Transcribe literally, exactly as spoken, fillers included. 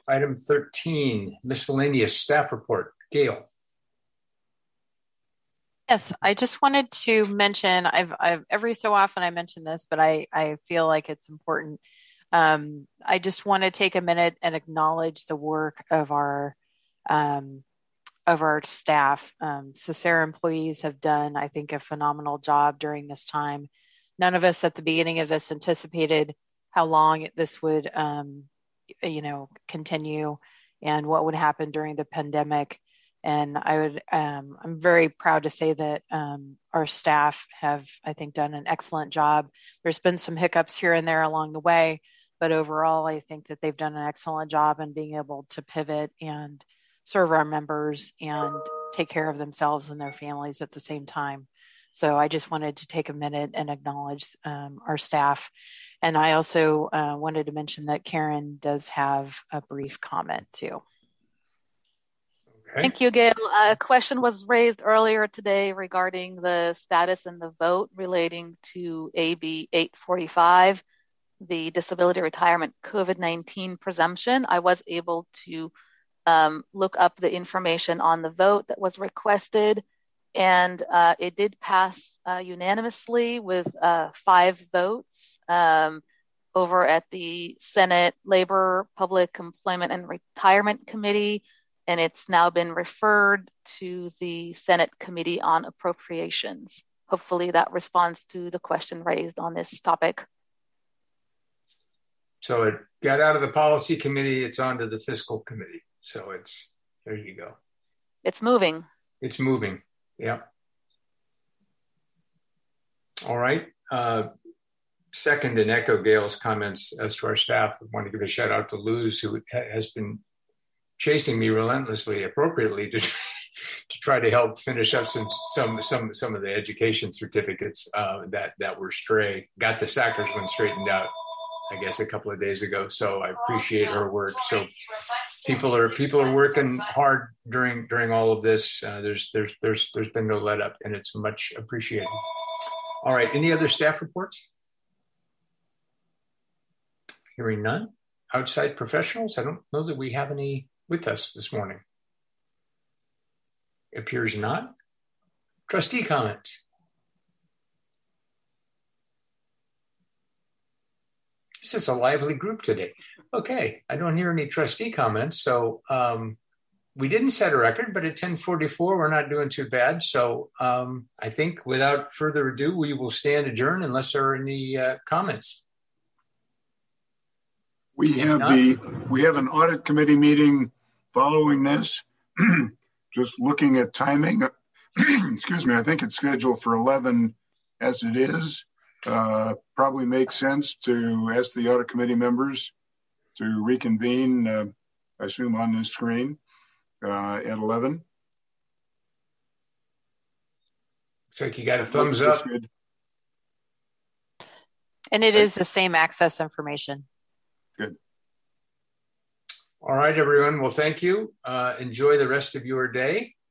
Item thirteen, miscellaneous staff report. Gail. Yes, I just wanted to mention, I've, I've every so often I mention this, but I, I feel like it's important. Um, I just want to take a minute and acknowledge the work of our um, of our staff. Um, Socera employees have done, I think, a phenomenal job during this time. None of us at the beginning of this anticipated how long this would, um, you know, continue and what would happen during the pandemic. And I would, um, I'm very proud to say that um, our staff have, I think, done an excellent job. There's been some hiccups here and there along the way, but overall, I think that they've done an excellent job in being able to pivot and serve our members and take care of themselves and their families at the same time. So I just wanted to take a minute and acknowledge um, our staff. And I also uh, wanted to mention that Karen does have a brief comment too. Okay. Thank you, Gail. A question was raised earlier today regarding the status and the vote relating to A B eight forty-five, the disability retirement COVID nineteen presumption. I was able to um, look up the information on the vote that was requested, and uh, it did pass uh, unanimously with uh, five votes um, over at the Senate Labor, Public Employment and Retirement Committee. And it's now been referred to the Senate Committee on Appropriations. Hopefully that responds to the question raised on this topic. So it got out of the policy committee, it's on to the fiscal committee. So it's, there you go. It's moving. It's moving, yeah. All right. Uh, second, and echo Gail's comments as to our staff, I want to give a shout out to Luz, who has been chasing me relentlessly, appropriately, to to try to help finish up some some some some of the education certificates uh, that that were stray. Got the Sackers one straightened out, I guess, a couple of days ago. So I appreciate her work. So people are people are working hard during during all of this. Uh, there's there's there's there's been no let up, and it's much appreciated. All right. Any other staff reports? Hearing none. Outside professionals. I don't know that we have any with us this morning. It appears not. Trustee comments. This is a lively group today. Okay, I don't hear any trustee comments. So um, we didn't set a record, but at ten forty-four, we're not doing too bad. So um, I think without further ado, we will stand adjourned unless there are any uh, comments. We have the we have an audit committee meeting following this. Just looking at timing, excuse me, I think it's scheduled for eleven as it is. Uh, probably makes sense to ask the audit committee members to reconvene, uh, I assume on this screen, uh, at eleven. Looks like you got a thumbs up. And it is the same access information. Good. All right, everyone. Well, thank you. Uh, enjoy the rest of your day.